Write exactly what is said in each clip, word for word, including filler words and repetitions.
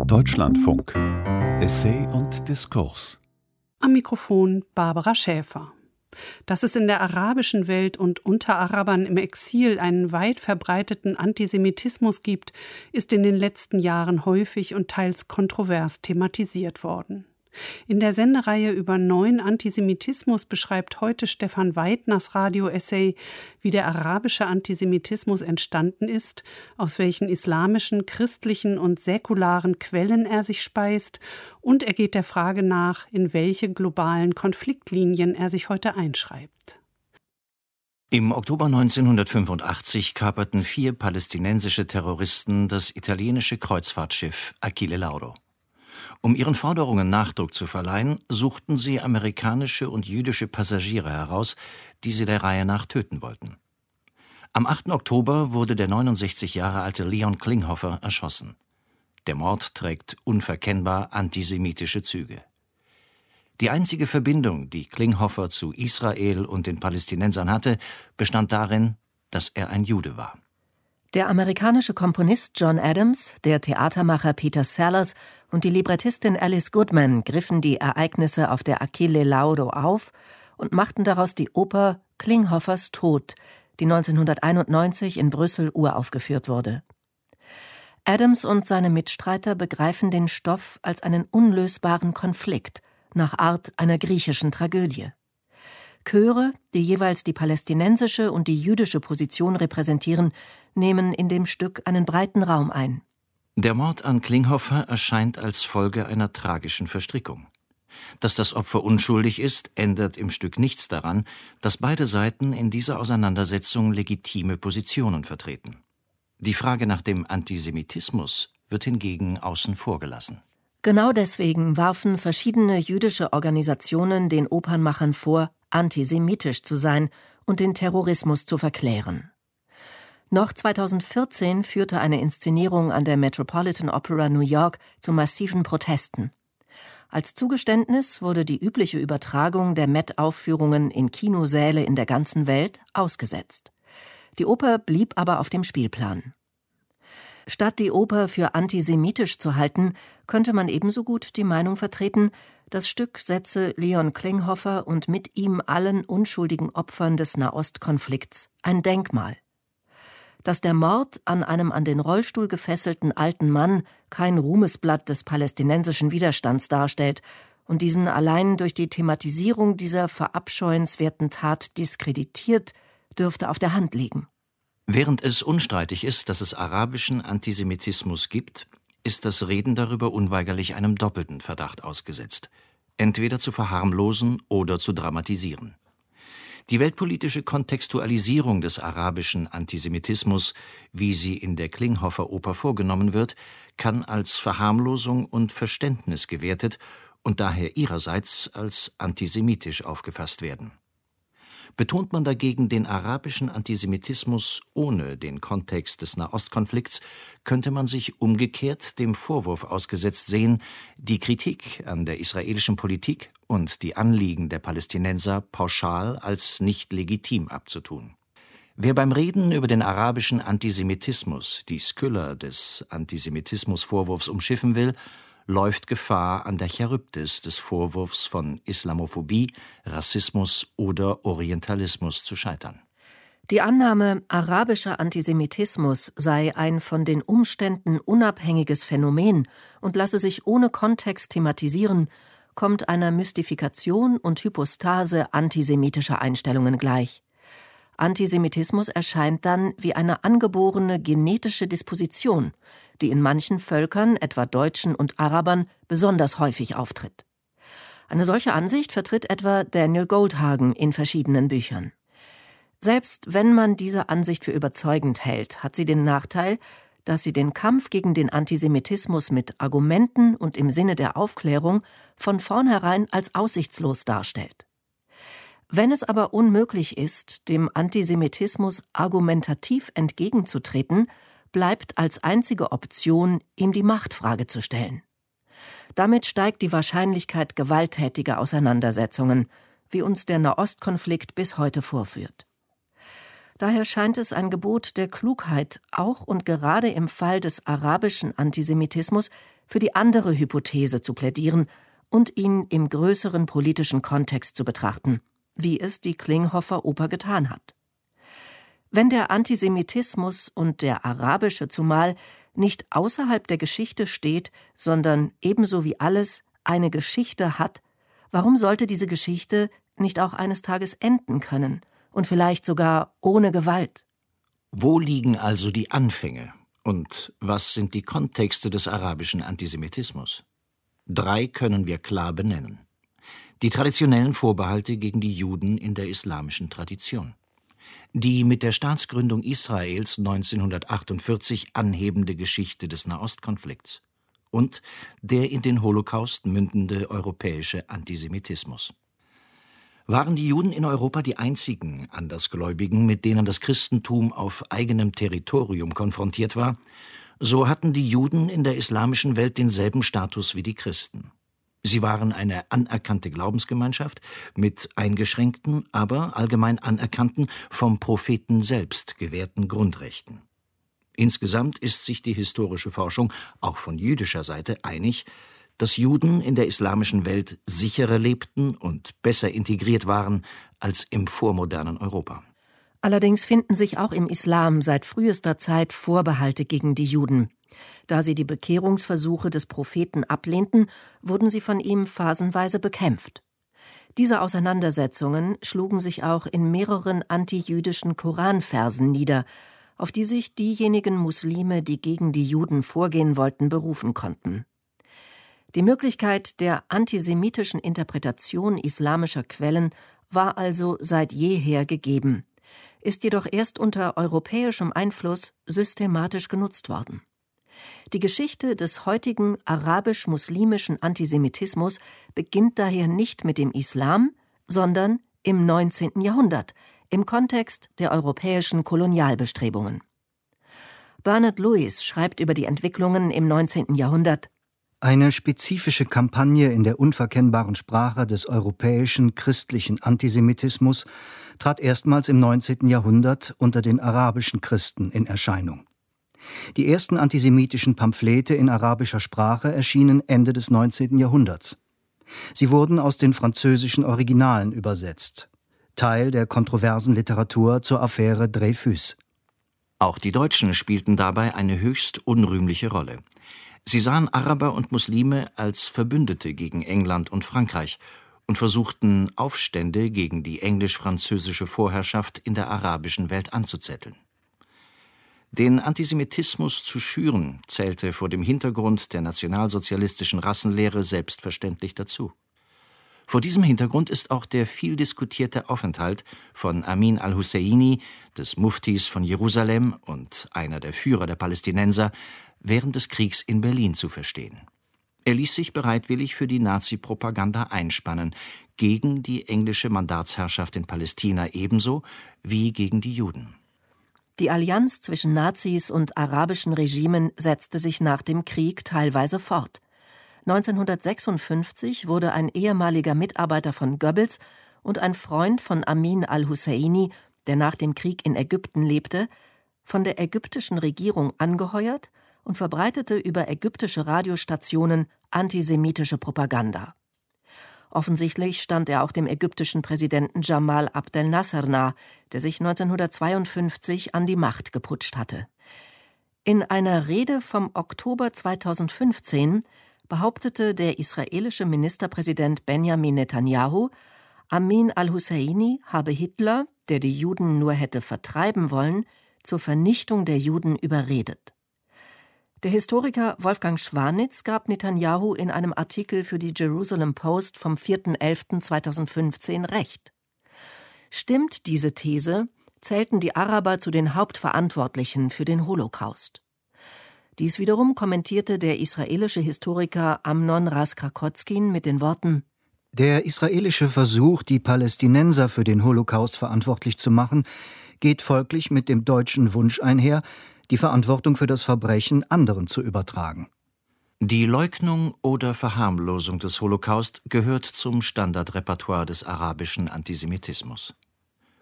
Deutschlandfunk. Essay und Diskurs. Am Mikrofon Barbara Schäfer. Dass es in der arabischen Welt und unter Arabern im Exil einen weit verbreiteten Antisemitismus gibt, ist in den letzten Jahren häufig und teils kontrovers thematisiert worden. In der Sendereihe über neuen Antisemitismus beschreibt heute Stefan Weidners Radio-Essay, wie der arabische Antisemitismus entstanden ist, aus welchen islamischen, christlichen und säkularen Quellen er sich speist, und er geht der Frage nach, in welche globalen Konfliktlinien er sich heute einschreibt. Im Oktober neunzehnhundertfünfundachtzig kaperten vier palästinensische Terroristen das italienische Kreuzfahrtschiff Achille Lauro. Um ihren Forderungen Nachdruck zu verleihen, suchten sie amerikanische und jüdische Passagiere heraus, die sie der Reihe nach töten wollten. Am achten Oktober wurde der neunundsechzig Jahre alte Leon Klinghoffer erschossen. Der Mord trägt unverkennbar antisemitische Züge. Die einzige Verbindung, die Klinghoffer zu Israel und den Palästinensern hatte, bestand darin, dass er ein Jude war. Der amerikanische Komponist John Adams, der Theatermacher Peter Sellers und die Librettistin Alice Goodman griffen die Ereignisse auf der Achille Lauro auf und machten daraus die Oper Klinghoffers Tod, die neunzehnhunderteinundneunzig in Brüssel uraufgeführt wurde. Adams und seine Mitstreiter begreifen den Stoff als einen unlösbaren Konflikt, nach Art einer griechischen Tragödie. Chöre, die jeweils die palästinensische und die jüdische Position repräsentieren, nehmen in dem Stück einen breiten Raum ein. Der Mord an Klinghoffer erscheint als Folge einer tragischen Verstrickung. Dass das Opfer unschuldig ist, ändert im Stück nichts daran, dass beide Seiten in dieser Auseinandersetzung legitime Positionen vertreten. Die Frage nach dem Antisemitismus wird hingegen außen vor gelassen. Genau deswegen warfen verschiedene jüdische Organisationen den Opernmachern vor, antisemitisch zu sein und den Terrorismus zu verklären. Noch zweitausendvierzehn führte eine Inszenierung an der Metropolitan Opera New York zu massiven Protesten. Als Zugeständnis wurde die übliche Übertragung der Met-Aufführungen in Kinosäle in der ganzen Welt ausgesetzt. Die Oper blieb aber auf dem Spielplan. Statt die Oper für antisemitisch zu halten, könnte man ebenso gut die Meinung vertreten, das Stück setze Leon Klinghoffer und mit ihm allen unschuldigen Opfern des Nahostkonflikts ein Denkmal. Dass der Mord an einem an den Rollstuhl gefesselten alten Mann kein Ruhmesblatt des palästinensischen Widerstands darstellt und diesen allein durch die Thematisierung dieser verabscheuenswerten Tat diskreditiert, dürfte auf der Hand liegen. Während es unstreitig ist, dass es arabischen Antisemitismus gibt, ist das Reden darüber unweigerlich einem doppelten Verdacht ausgesetzt, entweder zu verharmlosen oder zu dramatisieren. Die weltpolitische Kontextualisierung des arabischen Antisemitismus, wie sie in der Klinghoffer-Oper vorgenommen wird, kann als Verharmlosung und Verständnis gewertet und daher ihrerseits als antisemitisch aufgefasst werden. Betont man dagegen den arabischen Antisemitismus ohne den Kontext des Nahostkonflikts, könnte man sich umgekehrt dem Vorwurf ausgesetzt sehen, die Kritik an der israelischen Politik und die Anliegen der Palästinenser pauschal als nicht legitim abzutun. Wer beim Reden über den arabischen Antisemitismus die Skylla des Antisemitismusvorwurfs umschiffen will, läuft Gefahr, an der Charybdis des Vorwurfs von Islamophobie, Rassismus oder Orientalismus zu scheitern. Die Annahme, arabischer Antisemitismus sei ein von den Umständen unabhängiges Phänomen und lasse sich ohne Kontext thematisieren, kommt einer Mystifikation und Hypostase antisemitischer Einstellungen gleich. Antisemitismus erscheint dann wie eine angeborene genetische Disposition, die in manchen Völkern, etwa Deutschen und Arabern, besonders häufig auftritt. Eine solche Ansicht vertritt etwa Daniel Goldhagen in verschiedenen Büchern. Selbst wenn man diese Ansicht für überzeugend hält, hat sie den Nachteil, dass sie den Kampf gegen den Antisemitismus mit Argumenten und im Sinne der Aufklärung von vornherein als aussichtslos darstellt. Wenn es aber unmöglich ist, dem Antisemitismus argumentativ entgegenzutreten, bleibt als einzige Option, ihm die Machtfrage zu stellen. Damit steigt die Wahrscheinlichkeit gewalttätiger Auseinandersetzungen, wie uns der Nahostkonflikt bis heute vorführt. Daher scheint es ein Gebot der Klugheit, auch und gerade im Fall des arabischen Antisemitismus für die andere Hypothese zu plädieren und ihn im größeren politischen Kontext zu betrachten, wie es die Klinghoffer Oper getan hat. Wenn der Antisemitismus und der arabische zumal nicht außerhalb der Geschichte steht, sondern ebenso wie alles eine Geschichte hat, warum sollte diese Geschichte nicht auch eines Tages enden können? Und vielleicht sogar ohne Gewalt. Wo liegen also die Anfänge und was sind die Kontexte des arabischen Antisemitismus? Drei können wir klar benennen. Die traditionellen Vorbehalte gegen die Juden in der islamischen Tradition. Die mit der Staatsgründung Israels neunzehnhundertachtundvierzig anhebende Geschichte des Nahostkonflikts. Und der in den Holocaust mündende europäische Antisemitismus. Waren die Juden in Europa die einzigen Andersgläubigen, mit denen das Christentum auf eigenem Territorium konfrontiert war, so hatten die Juden in der islamischen Welt denselben Status wie die Christen. Sie waren eine anerkannte Glaubensgemeinschaft mit eingeschränkten, aber allgemein anerkannten, vom Propheten selbst gewährten Grundrechten. Insgesamt ist sich die historische Forschung, auch von jüdischer Seite, einig, dass Juden in der islamischen Welt sicherer lebten und besser integriert waren als im vormodernen Europa. Allerdings finden sich auch im Islam seit frühester Zeit Vorbehalte gegen die Juden. Da sie die Bekehrungsversuche des Propheten ablehnten, wurden sie von ihm phasenweise bekämpft. Diese Auseinandersetzungen schlugen sich auch in mehreren antijüdischen Koranversen nieder, auf die sich diejenigen Muslime, die gegen die Juden vorgehen wollten, berufen konnten. Die Möglichkeit der antisemitischen Interpretation islamischer Quellen war also seit jeher gegeben, ist jedoch erst unter europäischem Einfluss systematisch genutzt worden. Die Geschichte des heutigen arabisch-muslimischen Antisemitismus beginnt daher nicht mit dem Islam, sondern im neunzehnten Jahrhundert, im Kontext der europäischen Kolonialbestrebungen. Bernard Lewis schreibt über die Entwicklungen im neunzehnten Jahrhundert: Eine spezifische Kampagne in der unverkennbaren Sprache des europäischen christlichen Antisemitismus trat erstmals im neunzehnten Jahrhundert unter den arabischen Christen in Erscheinung. Die ersten antisemitischen Pamphlete in arabischer Sprache erschienen Ende des neunzehnten Jahrhunderts. Sie wurden aus den französischen Originalen übersetzt, Teil der kontroversen Literatur zur Affäre Dreyfus. Auch die Deutschen spielten dabei eine höchst unrühmliche Rolle. Sie sahen Araber und Muslime als Verbündete gegen England und Frankreich und versuchten, Aufstände gegen die englisch-französische Vorherrschaft in der arabischen Welt anzuzetteln. Den Antisemitismus zu schüren, zählte vor dem Hintergrund der nationalsozialistischen Rassenlehre selbstverständlich dazu. Vor diesem Hintergrund ist auch der viel diskutierte Aufenthalt von Amin al-Husseini, des Muftis von Jerusalem und einer der Führer der Palästinenser, während des Kriegs in Berlin zu verstehen. Er ließ sich bereitwillig für die Nazi-Propaganda einspannen, gegen die englische Mandatsherrschaft in Palästina ebenso wie gegen die Juden. Die Allianz zwischen Nazis und arabischen Regimen setzte sich nach dem Krieg teilweise fort. neunzehnhundertsechsundfünfzig wurde ein ehemaliger Mitarbeiter von Goebbels und ein Freund von Amin al-Husseini, der nach dem Krieg in Ägypten lebte, von der ägyptischen Regierung angeheuert und verbreitete über ägyptische Radiostationen antisemitische Propaganda. Offensichtlich stand er auch dem ägyptischen Präsidenten Jamal Abdel Nasser nah, der sich neunzehnhundertzweiundfünfzig an die Macht geputscht hatte. In einer Rede vom Oktober zweitausendfünfzehn behauptete der israelische Ministerpräsident Benjamin Netanyahu, Amin al-Husseini habe Hitler, der die Juden nur hätte vertreiben wollen, zur Vernichtung der Juden überredet. Der Historiker Wolfgang Schwanitz gab Netanyahu in einem Artikel für die Jerusalem Post vom vierten elften zweitausendfünfzehn recht. Stimmt diese These, zählten die Araber zu den Hauptverantwortlichen für den Holocaust. Dies wiederum kommentierte der israelische Historiker Amnon Ras-Krakotzkin mit den Worten: Der israelische Versuch, die Palästinenser für den Holocaust verantwortlich zu machen, geht folglich mit dem deutschen Wunsch einher, die Verantwortung für das Verbrechen anderen zu übertragen. Die Leugnung oder Verharmlosung des Holocaust gehört zum Standardrepertoire des arabischen Antisemitismus.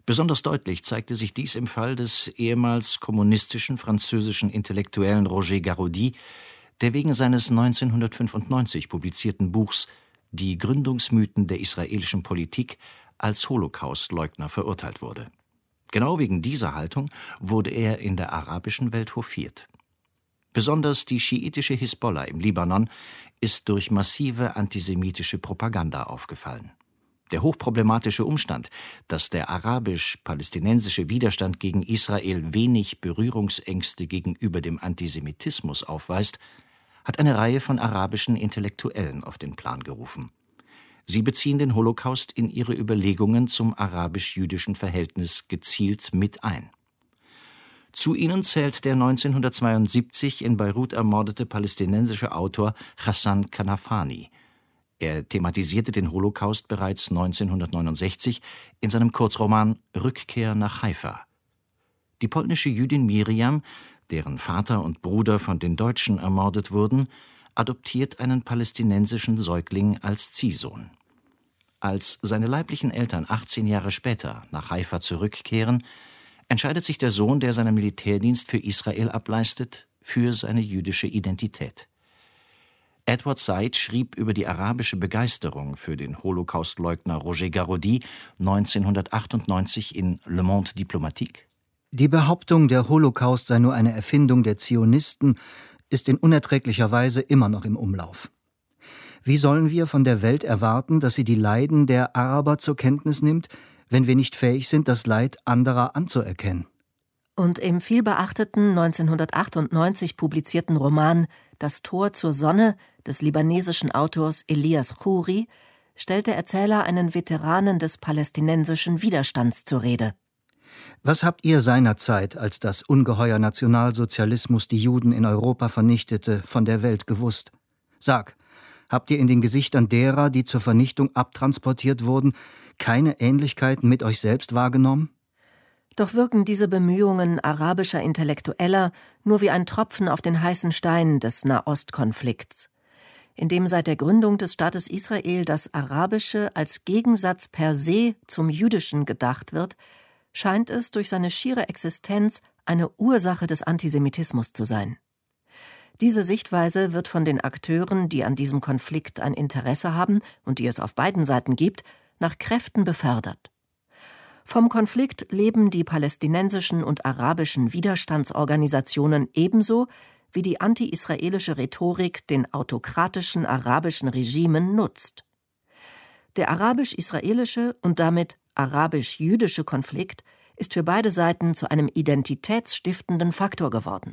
Besonders deutlich zeigte sich dies im Fall des ehemals kommunistischen französischen Intellektuellen Roger Garaudy, der wegen seines neunzehnhundertfünfundneunzig publizierten Buchs »Die Gründungsmythen der israelischen Politik« als Holocaustleugner verurteilt wurde. Genau wegen dieser Haltung wurde er in der arabischen Welt hofiert. Besonders die schiitische Hisbollah im Libanon ist durch massive antisemitische Propaganda aufgefallen. Der hochproblematische Umstand, dass der arabisch-palästinensische Widerstand gegen Israel wenig Berührungsängste gegenüber dem Antisemitismus aufweist, hat eine Reihe von arabischen Intellektuellen auf den Plan gerufen. Sie beziehen den Holocaust in ihre Überlegungen zum arabisch-jüdischen Verhältnis gezielt mit ein. Zu ihnen zählt der neunzehnhundertzweiundsiebzig in Beirut ermordete palästinensische Autor Hassan Kanafani. Er thematisierte den Holocaust bereits neunzehnhundertneunundsechzig in seinem Kurzroman »Rückkehr nach Haifa«. Die polnische Jüdin Miriam, deren Vater und Bruder von den Deutschen ermordet wurden, adoptiert einen palästinensischen Säugling als Ziehsohn. Als seine leiblichen Eltern achtzehn Jahre später nach Haifa zurückkehren, entscheidet sich der Sohn, der seinen Militärdienst für Israel ableistet, für seine jüdische Identität. Edward Said schrieb über die arabische Begeisterung für den Holocaustleugner Roger Garaudy neunzehnhundertachtundneunzig in Le Monde Diplomatique: Die Behauptung, der Holocaust sei nur eine Erfindung der Zionisten, ist in unerträglicher Weise immer noch im Umlauf. Wie sollen wir von der Welt erwarten, dass sie die Leiden der Araber zur Kenntnis nimmt, wenn wir nicht fähig sind, das Leid anderer anzuerkennen? Und im vielbeachteten neunzehnhundertachtundneunzig publizierten Roman »Das Tor zur Sonne« des libanesischen Autors Elias Khoury stellt der Erzähler einen Veteranen des palästinensischen Widerstands zur Rede. Was habt ihr seinerzeit, als das Ungeheuer Nationalsozialismus die Juden in Europa vernichtete, von der Welt gewusst? Sag, habt ihr in den Gesichtern derer, die zur Vernichtung abtransportiert wurden, keine Ähnlichkeiten mit euch selbst wahrgenommen? Doch wirken diese Bemühungen arabischer Intellektueller nur wie ein Tropfen auf den heißen Stein des Nahostkonflikts. In dem seit der Gründung des Staates Israel das Arabische als Gegensatz per se zum Jüdischen gedacht wird, scheint es durch seine schiere Existenz eine Ursache des Antisemitismus zu sein. Diese Sichtweise wird von den Akteuren, die an diesem Konflikt ein Interesse haben und die es auf beiden Seiten gibt, nach Kräften befördert. Vom Konflikt leben die palästinensischen und arabischen Widerstandsorganisationen ebenso, wie die anti-israelische Rhetorik den autokratischen arabischen Regimen nutzt. Der arabisch-israelische und damit arabisch-jüdische Konflikt ist für beide Seiten zu einem identitätsstiftenden Faktor geworden.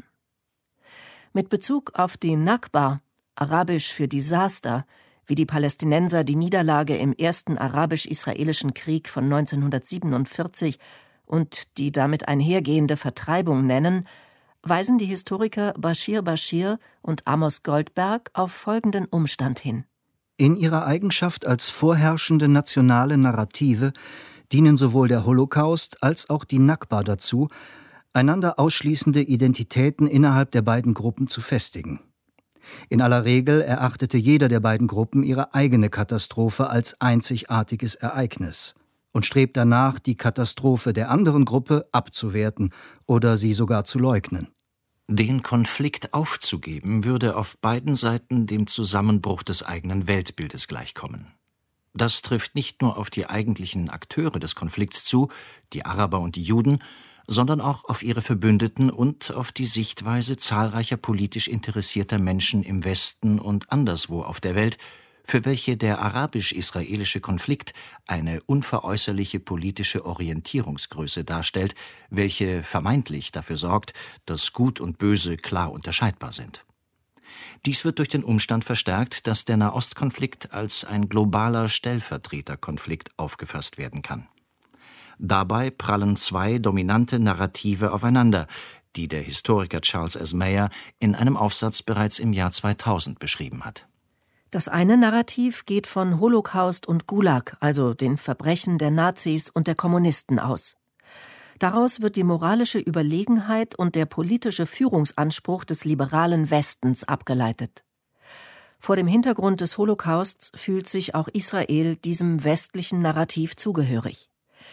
Mit Bezug auf die Nakba, arabisch für Desaster, wie die Palästinenser die Niederlage im ersten arabisch-israelischen Krieg von neunzehnhundertsiebenundvierzig und die damit einhergehende Vertreibung nennen, weisen die Historiker Bashir Bashir und Amos Goldberg auf folgenden Umstand hin. In ihrer Eigenschaft als vorherrschende nationale Narrative dienen sowohl der Holocaust als auch die Nakba dazu, einander ausschließende Identitäten innerhalb der beiden Gruppen zu festigen. In aller Regel erachtete jeder der beiden Gruppen ihre eigene Katastrophe als einzigartiges Ereignis und strebt danach, die Katastrophe der anderen Gruppe abzuwerten oder sie sogar zu leugnen. Den Konflikt aufzugeben, würde auf beiden Seiten dem Zusammenbruch des eigenen Weltbildes gleichkommen. Das trifft nicht nur auf die eigentlichen Akteure des Konflikts zu, die Araber und die Juden, sondern auch auf ihre Verbündeten und auf die Sichtweise zahlreicher politisch interessierter Menschen im Westen und anderswo auf der Welt, für welche der arabisch-israelische Konflikt eine unveräußerliche politische Orientierungsgröße darstellt, welche vermeintlich dafür sorgt, dass Gut und Böse klar unterscheidbar sind. Dies wird durch den Umstand verstärkt, dass der Nahostkonflikt als ein globaler Stellvertreterkonflikt aufgefasst werden kann. Dabei prallen zwei dominante Narrative aufeinander, die der Historiker Charles S. Mayer in einem Aufsatz bereits im Jahr zweitausend beschrieben hat. Das eine Narrativ geht von Holocaust und Gulag, also den Verbrechen der Nazis und der Kommunisten, aus. Daraus wird die moralische Überlegenheit und der politische Führungsanspruch des liberalen Westens abgeleitet. Vor dem Hintergrund des Holocausts fühlt sich auch Israel diesem westlichen Narrativ zugehörig.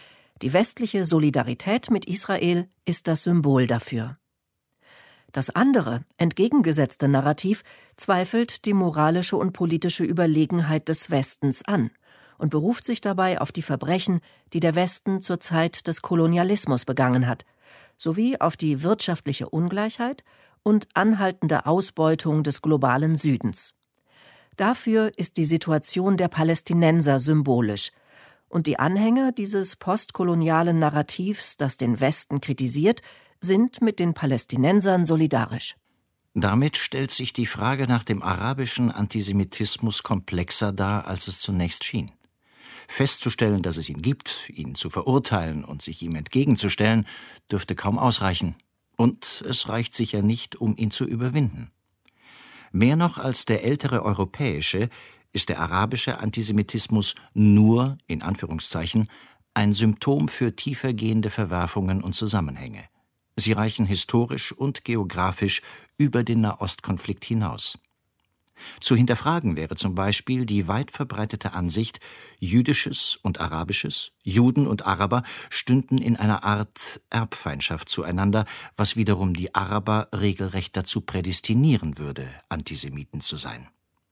Die westliche Solidarität mit Israel ist das Symbol dafür. Das andere, entgegengesetzte Narrativ zweifelt die moralische und politische Überlegenheit des Westens an und beruft sich dabei auf die Verbrechen, die der Westen zur Zeit des Kolonialismus begangen hat, sowie auf die wirtschaftliche Ungleichheit und anhaltende Ausbeutung des globalen Südens. Dafür ist die Situation der Palästinenser symbolisch, und die Anhänger dieses postkolonialen Narrativs, das den Westen kritisiert, sind mit den Palästinensern solidarisch. Damit stellt sich die Frage nach dem arabischen Antisemitismus komplexer dar, als es zunächst schien. Festzustellen, dass es ihn gibt, ihn zu verurteilen und sich ihm entgegenzustellen, dürfte kaum ausreichen. Und es reicht sicher nicht, um ihn zu überwinden. Mehr noch als der ältere europäische ist der arabische Antisemitismus nur, in Anführungszeichen, ein Symptom für tiefergehende Verwerfungen und Zusammenhänge. Sie reichen historisch und geografisch über den Nahostkonflikt hinaus. Zu hinterfragen wäre zum Beispiel die weit verbreitete Ansicht, Jüdisches und Arabisches, Juden und Araber stünden in einer Art Erbfeindschaft zueinander, was wiederum die Araber regelrecht dazu prädestinieren würde, Antisemiten zu sein.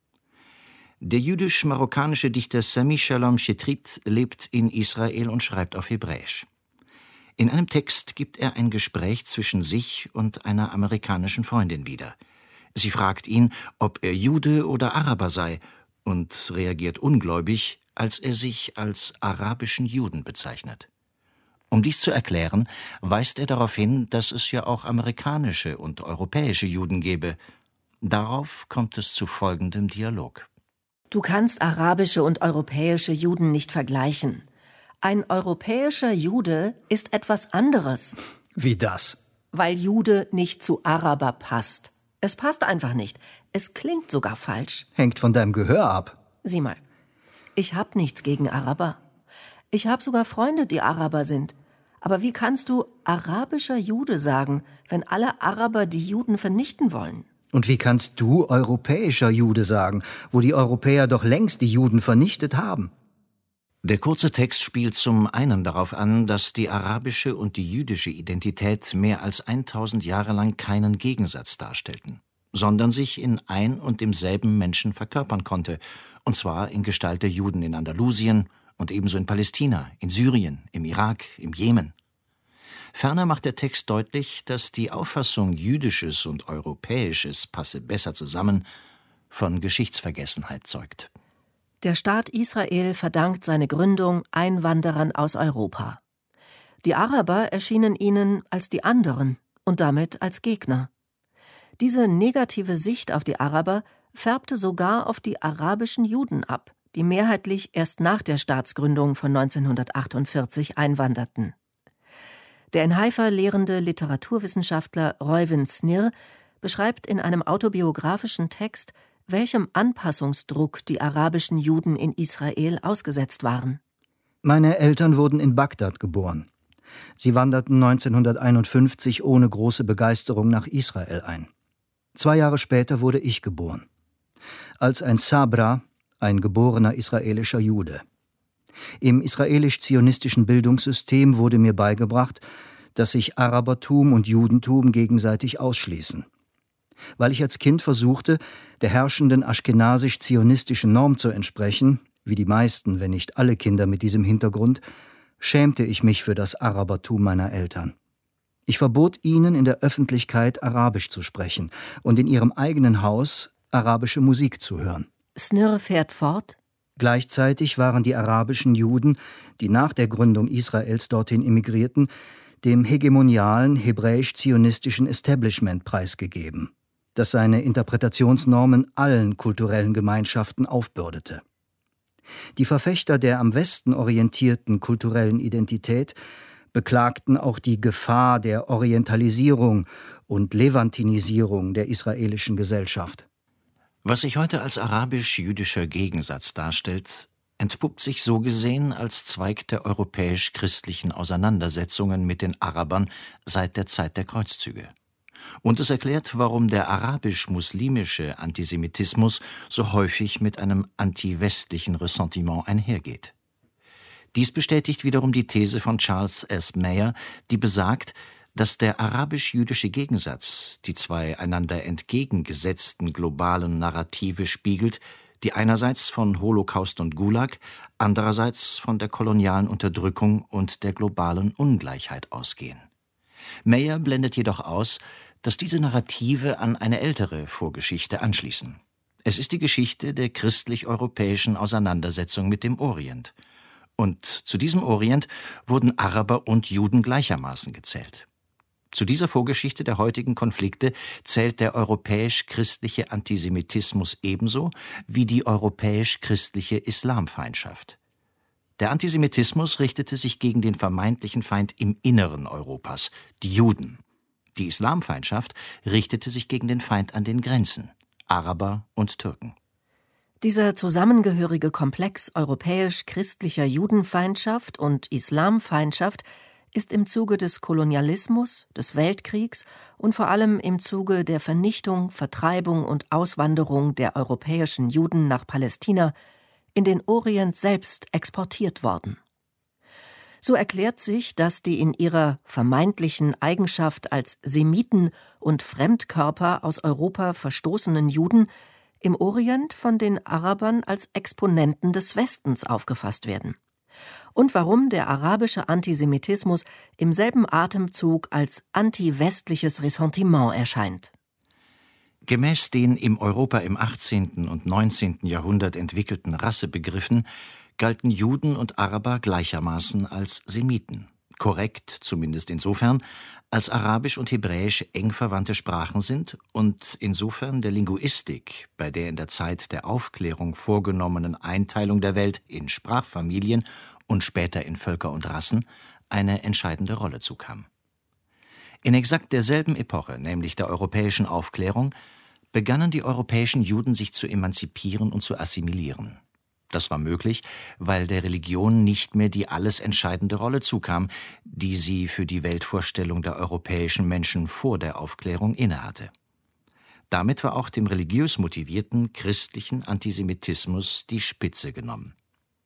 Der jüdisch-marokkanische Dichter Sami Shalom Shetrit lebt in Israel und schreibt auf Hebräisch. In einem Text gibt er ein Gespräch zwischen sich und einer amerikanischen Freundin wieder. Sie fragt ihn, ob er Jude oder Araber sei, und reagiert ungläubig, als er sich als arabischen Juden bezeichnet. Um dies zu erklären, weist er darauf hin, dass es ja auch amerikanische und europäische Juden gebe. Darauf kommt es zu folgendem Dialog. Du kannst arabische und europäische Juden nicht vergleichen. Ein europäischer Jude ist etwas anderes. Wie das? Weil Jude nicht zu Araber passt. Es passt einfach nicht. Es klingt sogar falsch. Hängt von deinem Gehör ab. Sieh mal, ich hab nichts gegen Araber. Ich hab sogar Freunde, die Araber sind. Aber wie kannst du arabischer Jude sagen, wenn alle Araber die Juden vernichten wollen? Und wie kannst du europäischer Jude sagen, wo die Europäer doch längst die Juden vernichtet haben? Der kurze Text spielt zum einen darauf an, dass die arabische und die jüdische Identität mehr als tausend Jahre lang keinen Gegensatz darstellten, sondern sich in ein und demselben Menschen verkörpern konnte, und zwar in Gestalt der Juden in Andalusien und ebenso in Palästina, in Syrien, im Irak, im Jemen. Ferner macht der Text deutlich, dass die Auffassung Jüdisches und Europäisches passe besser zusammen von Geschichtsvergessenheit zeugt. Der Staat Israel verdankt seine Gründung Einwanderern aus Europa. Die Araber erschienen ihnen als die anderen und damit als Gegner. Diese negative Sicht auf die Araber färbte sogar auf die arabischen Juden ab, die mehrheitlich erst nach der Staatsgründung von neunzehnhundertachtundvierzig einwanderten. Der in Haifa lehrende Literaturwissenschaftler Reuven Snir beschreibt in einem autobiografischen Text, welchem Anpassungsdruck die arabischen Juden in Israel ausgesetzt waren. Meine Eltern wurden in Bagdad geboren. Sie wanderten neunzehnhunderteinundfünfzig ohne große Begeisterung nach Israel ein. Zwei Jahre später wurde ich geboren. Als ein Sabra, ein geborener israelischer Jude. Im israelisch-zionistischen Bildungssystem wurde mir beigebracht, dass sich Arabertum und Judentum gegenseitig ausschließen. Weil ich als Kind versuchte, der herrschenden aschkenasisch-zionistischen Norm zu entsprechen, wie die meisten, wenn nicht alle Kinder mit diesem Hintergrund, schämte ich mich für das Arabertum meiner Eltern. Ich verbot ihnen, in der Öffentlichkeit Arabisch zu sprechen und in ihrem eigenen Haus arabische Musik zu hören. Snir fährt fort. Gleichzeitig waren die arabischen Juden, die nach der Gründung Israels dorthin emigrierten, dem hegemonialen hebräisch-zionistischen Establishment preisgegeben, das seine Interpretationsnormen allen kulturellen Gemeinschaften aufbürdete. Die Verfechter der am Westen orientierten kulturellen Identität beklagten auch die Gefahr der Orientalisierung und Levantinisierung der israelischen Gesellschaft. Was sich heute als arabisch-jüdischer Gegensatz darstellt, entpuppt sich so gesehen als Zweig der europäisch-christlichen Auseinandersetzungen mit den Arabern seit der Zeit der Kreuzzüge. Und es erklärt, warum der arabisch-muslimische Antisemitismus so häufig mit einem antiwestlichen Ressentiment einhergeht. Dies bestätigt wiederum die These von Charles S. Mayer, die besagt, dass der arabisch-jüdische Gegensatz die zwei einander entgegengesetzten globalen Narrative spiegelt, die einerseits von Holocaust und Gulag, andererseits von der kolonialen Unterdrückung und der globalen Ungleichheit ausgehen. Mayer blendet jedoch aus, dass diese Narrative an eine ältere Vorgeschichte anschließen. Es ist die Geschichte der christlich-europäischen Auseinandersetzung mit dem Orient. Und zu diesem Orient wurden Araber und Juden gleichermaßen gezählt. Zu dieser Vorgeschichte der heutigen Konflikte zählt der europäisch-christliche Antisemitismus ebenso wie die europäisch-christliche Islamfeindschaft. Der Antisemitismus richtete sich gegen den vermeintlichen Feind im Inneren Europas, die Juden. Die Islamfeindschaft richtete sich gegen den Feind an den Grenzen, Araber und Türken. Dieser zusammengehörige Komplex europäisch-christlicher Judenfeindschaft und Islamfeindschaft ist im Zuge des Kolonialismus, des Weltkriegs und vor allem im Zuge der Vernichtung, Vertreibung und Auswanderung der europäischen Juden nach Palästina in den Orient selbst exportiert worden. So erklärt sich, dass die in ihrer vermeintlichen Eigenschaft als Semiten und Fremdkörper aus Europa verstoßenen Juden im Orient von den Arabern als Exponenten des Westens aufgefasst werden. Und warum der arabische Antisemitismus im selben Atemzug als anti-westliches Ressentiment erscheint. Gemäß den im Europa im achtzehnten und neunzehnten Jahrhundert entwickelten Rassebegriffen galten Juden und Araber gleichermaßen als Semiten. Korrekt, zumindest insofern, als Arabisch und Hebräisch eng verwandte Sprachen sind und insofern der Linguistik, bei der in der Zeit der Aufklärung vorgenommenen Einteilung der Welt in Sprachfamilien und später in Völker und Rassen, eine entscheidende Rolle zukam. In exakt derselben Epoche, nämlich der europäischen Aufklärung, begannen die europäischen Juden sich zu emanzipieren und zu assimilieren. Das war möglich, weil der Religion nicht mehr die alles entscheidende Rolle zukam, die sie für die Weltvorstellung der europäischen Menschen vor der Aufklärung innehatte. Damit war auch dem religiös motivierten christlichen Antisemitismus die Spitze genommen.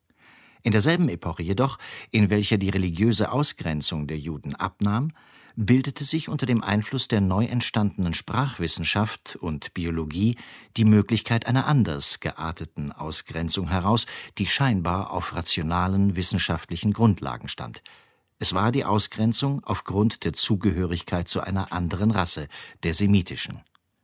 In derselben Epoche jedoch, in welcher die religiöse Ausgrenzung der Juden abnahm, bildete sich unter dem Einfluss der neu entstandenen Sprachwissenschaft und Biologie die Möglichkeit einer anders gearteten Ausgrenzung heraus, die scheinbar auf rationalen wissenschaftlichen Grundlagen stand. Es war die Ausgrenzung aufgrund der Zugehörigkeit zu einer anderen Rasse, der semitischen.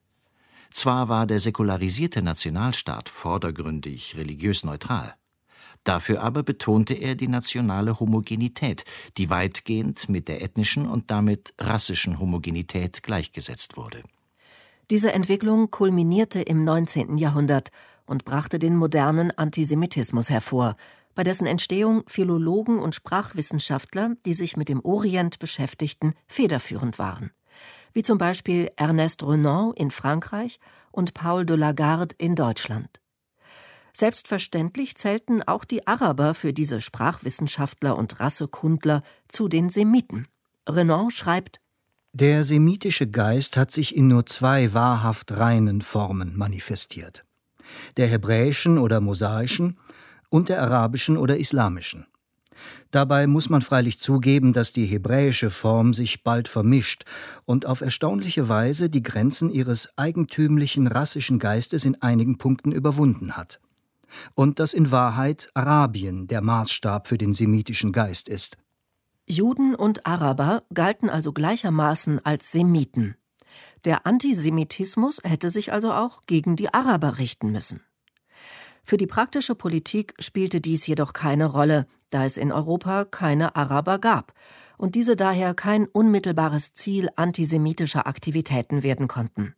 Zwar war der säkularisierte Nationalstaat vordergründig religiös neutral. Dafür aber betonte er die nationale Homogenität, die weitgehend mit der ethnischen und damit rassischen Homogenität gleichgesetzt wurde. Diese Entwicklung kulminierte im neunzehnten Jahrhundert und brachte den modernen Antisemitismus hervor, bei dessen Entstehung Philologen und Sprachwissenschaftler, die sich mit dem Orient beschäftigten, federführend waren, wie zum Beispiel Ernest Renan in Frankreich und Paul de Lagarde in Deutschland. Selbstverständlich zählten auch die Araber für diese Sprachwissenschaftler und Rassekundler zu den Semiten. Renan schreibt: Der semitische Geist hat sich in nur zwei wahrhaft reinen Formen manifestiert: der hebräischen oder mosaischen und der arabischen oder islamischen. Dabei muss man freilich zugeben, dass die hebräische Form sich bald vermischt und auf erstaunliche Weise die Grenzen ihres eigentümlichen rassischen Geistes in einigen Punkten überwunden hat. Und dass in Wahrheit Arabien der Maßstab für den semitischen Geist ist. Juden und Araber galten also gleichermaßen als Semiten. Der Antisemitismus hätte sich also auch gegen die Araber richten müssen. Für die praktische Politik spielte dies jedoch keine Rolle, da es in Europa keine Araber gab und diese daher kein unmittelbares Ziel antisemitischer Aktivitäten werden konnten.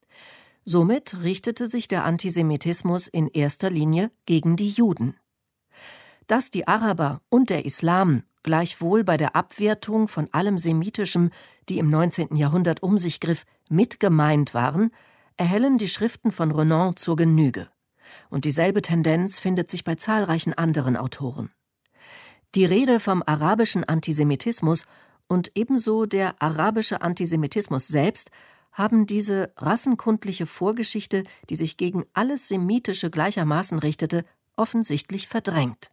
Somit richtete sich der Antisemitismus in erster Linie gegen die Juden. Dass die Araber und der Islam gleichwohl bei der Abwertung von allem Semitischem, die im neunzehnten Jahrhundert um sich griff, mitgemeint waren, erhellen die Schriften von Renan zur Genüge. Und dieselbe Tendenz findet sich bei zahlreichen anderen Autoren. Die Rede vom arabischen Antisemitismus und ebenso der arabische Antisemitismus selbst haben diese rassenkundliche Vorgeschichte, die sich gegen alles Semitische gleichermaßen richtete, offensichtlich verdrängt.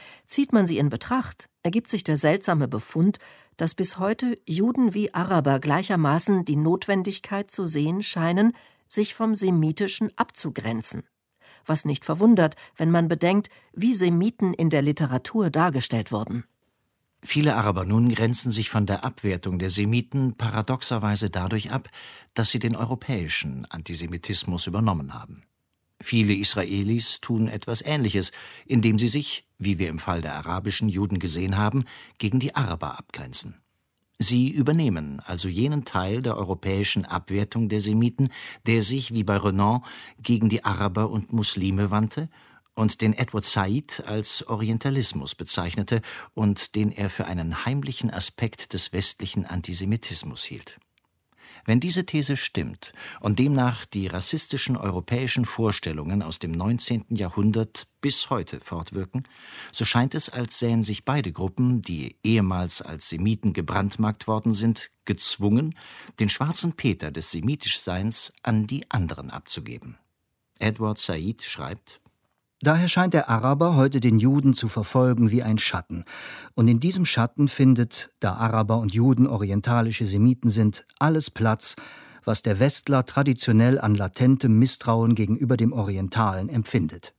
Zieht man sie in Betracht, ergibt sich der seltsame Befund, dass bis heute Juden wie Araber gleichermaßen die Notwendigkeit zu sehen scheinen, sich vom Semitischen abzugrenzen. Was nicht verwundert, wenn man bedenkt, wie Semiten in der Literatur dargestellt wurden. Viele Araber nun grenzen sich von der Abwertung der Semiten paradoxerweise dadurch ab, dass sie den europäischen Antisemitismus übernommen haben. Viele Israelis tun etwas Ähnliches, indem sie sich, wie wir im Fall der arabischen Juden gesehen haben, gegen die Araber abgrenzen. Sie übernehmen also jenen Teil der europäischen Abwertung der Semiten, der sich, wie bei Renan, gegen die Araber und Muslime wandte und den Edward Said als Orientalismus bezeichnete und den er für einen heimlichen Aspekt des westlichen Antisemitismus hielt. Wenn diese These stimmt und demnach die rassistischen europäischen Vorstellungen aus dem neunzehnten Jahrhundert bis heute fortwirken, so scheint es, als sähen sich beide Gruppen, die ehemals als Semiten gebrandmarkt worden sind, gezwungen, den schwarzen Peter des Semitischseins an die anderen abzugeben. Edward Said schreibt: Daher scheint der Araber heute den Juden zu verfolgen wie ein Schatten. Und in diesem Schatten findet, da Araber und Juden orientalische Semiten sind, alles Platz, was der Westler traditionell an latentem Misstrauen gegenüber dem Orientalen empfindet.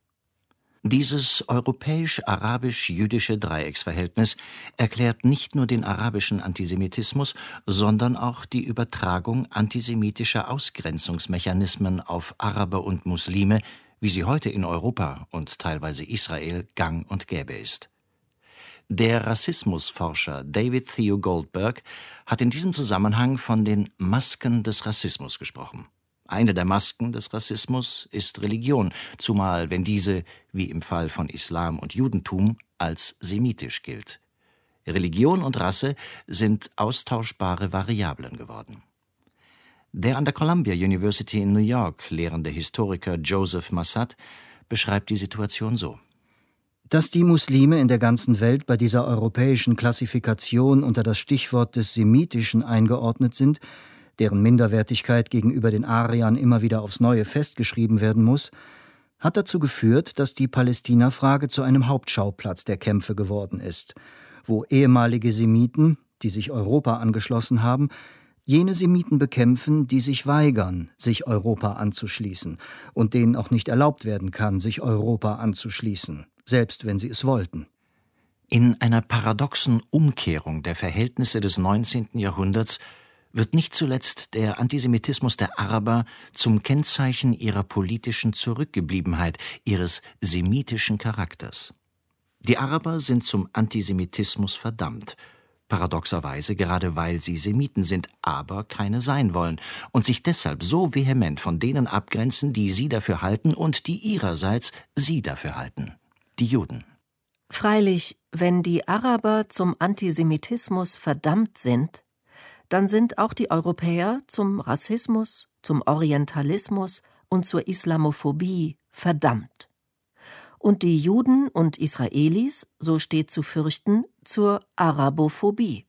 Dieses europäisch-arabisch-jüdische Dreiecksverhältnis erklärt nicht nur den arabischen Antisemitismus, sondern auch die Übertragung antisemitischer Ausgrenzungsmechanismen auf Araber und Muslime, wie sie heute in Europa und teilweise Israel gang und gäbe ist. Der Rassismusforscher David Theo Goldberg hat in diesem Zusammenhang von den Masken des Rassismus gesprochen. Eine der Masken des Rassismus ist Religion, zumal wenn diese, wie im Fall von Islam und Judentum, als semitisch gilt. Religion und Rasse sind austauschbare Variablen geworden. Der an der Columbia University in New York lehrende Historiker Joseph Massad beschreibt die Situation so: Dass die Muslime in der ganzen Welt bei dieser europäischen Klassifikation unter das Stichwort des Semitischen eingeordnet sind, deren Minderwertigkeit gegenüber den Ariern immer wieder aufs Neue festgeschrieben werden muss, hat dazu geführt, dass die Palästina-Frage zu einem Hauptschauplatz der Kämpfe geworden ist, wo ehemalige Semiten, die sich Europa angeschlossen haben, jene Semiten bekämpfen, die sich weigern, sich Europa anzuschließen und denen auch nicht erlaubt werden kann, sich Europa anzuschließen, selbst wenn sie es wollten. In einer paradoxen Umkehrung der Verhältnisse des neunzehnten Jahrhunderts wird nicht zuletzt der Antisemitismus der Araber zum Kennzeichen ihrer politischen Zurückgebliebenheit, ihres semitischen Charakters. Die Araber sind zum Antisemitismus verdammt, paradoxerweise gerade weil sie Semiten sind, aber keine sein wollen und sich deshalb so vehement von denen abgrenzen, die sie dafür halten und die ihrerseits sie dafür halten, die Juden. Freilich, wenn die Araber zum Antisemitismus verdammt sind, dann sind auch die Europäer zum Rassismus, zum Orientalismus und zur Islamophobie verdammt. Und die Juden und Israelis, so steht zu fürchten, zur Arabophobie.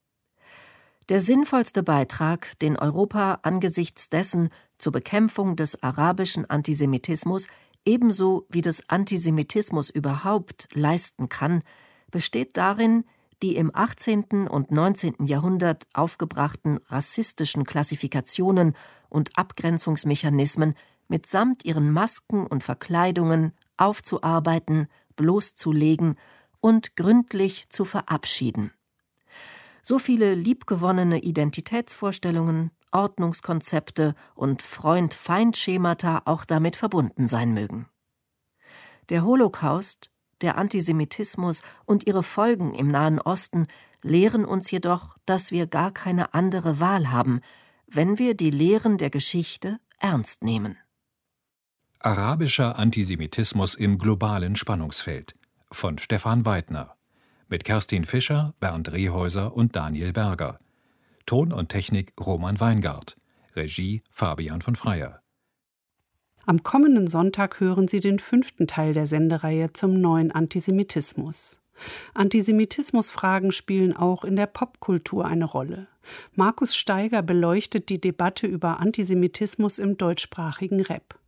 Der sinnvollste Beitrag, den Europa angesichts dessen zur Bekämpfung des arabischen Antisemitismus ebenso wie des Antisemitismus überhaupt leisten kann, besteht darin, die im achtzehnten und neunzehnten Jahrhundert aufgebrachten rassistischen Klassifikationen und Abgrenzungsmechanismen mitsamt ihren Masken und Verkleidungen aufzuarbeiten, bloßzulegen und gründlich zu verabschieden. So viele liebgewonnene Identitätsvorstellungen, Ordnungskonzepte und Freund-Feind-Schemata auch damit verbunden sein mögen. Der Holocaust, der Antisemitismus und ihre Folgen im Nahen Osten lehren uns jedoch, dass wir gar keine andere Wahl haben, wenn wir die Lehren der Geschichte ernst nehmen. Arabischer Antisemitismus im globalen Spannungsfeld von Stefan Weidner mit Kerstin Fischer, Bernd Rehäuser und Daniel Berger. Ton und Technik Roman Weingart. Regie Fabian von Freyer. Am kommenden Sonntag hören Sie den fünften Teil der Sendereihe zum neuen Antisemitismus. Antisemitismusfragen spielen auch in der Popkultur eine Rolle. Markus Steiger beleuchtet die Debatte über Antisemitismus im deutschsprachigen Rap.